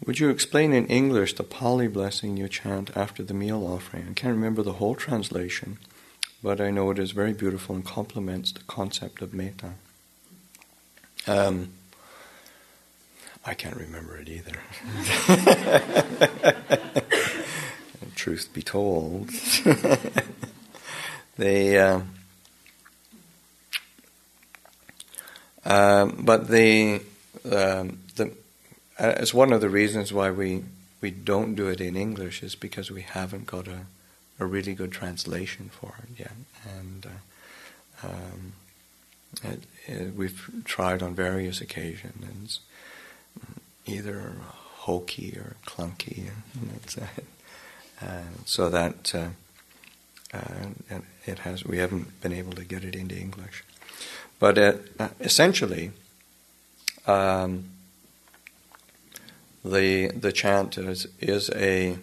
Would you explain in English the Pali blessing you chant after the meal offering? I can't remember the whole translation, but I know it is very beautiful and complements the concept of metta. I can't remember it either. Truth be told. It's one of the reasons why we don't do it in English is because we haven't got a really good translation for it yet, and we've tried on various occasions, either hokey or clunky, so that we haven't been able to get it into English. But essentially, the chant is a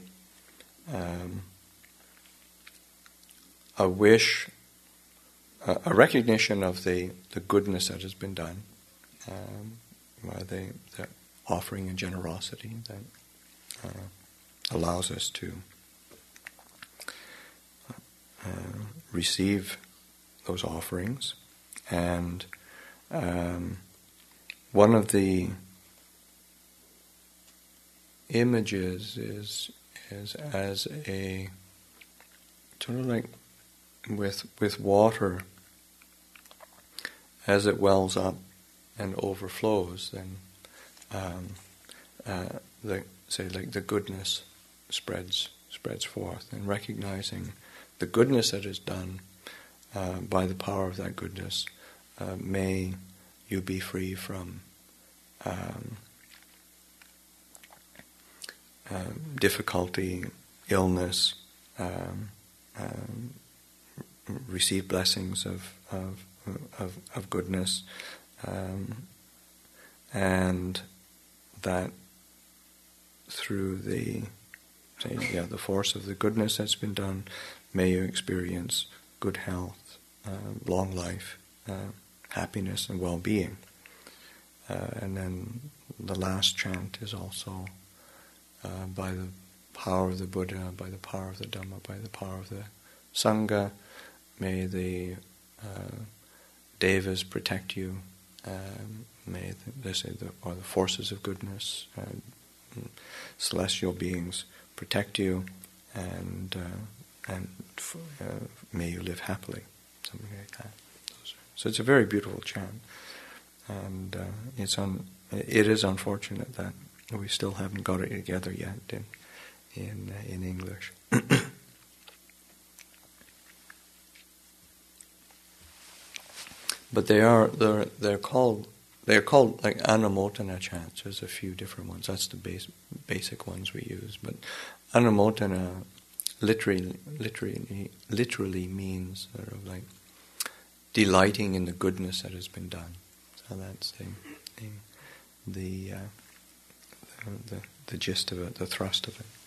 wish, a recognition of the goodness that has been done by the offering and generosity that allows us to receive those offerings. And one of the images is as a sort of like with water, as it wells up and overflows, then the goodness spreads forth, and recognizing the goodness that is done by the power of that goodness, may you be free from difficulty, illness, receive blessings of goodness, and that through the force of the goodness that's been done, may you experience good health, long life, happiness and well-being. And then the last chant is also by the power of the Buddha, by the power of the Dhamma, by the power of the Sangha, may the devas protect you, may the forces of goodness, celestial beings protect you, and may you live happily, something like that. So it's a very beautiful chant, and it is unfortunate that we still haven't got it together yet in English. But they're called like Anumodana chants. There's a few different ones. That's the basic ones we use. But Anumodana literally means sort of like delighting in the goodness that has been done. So that's the gist of it, the thrust of it.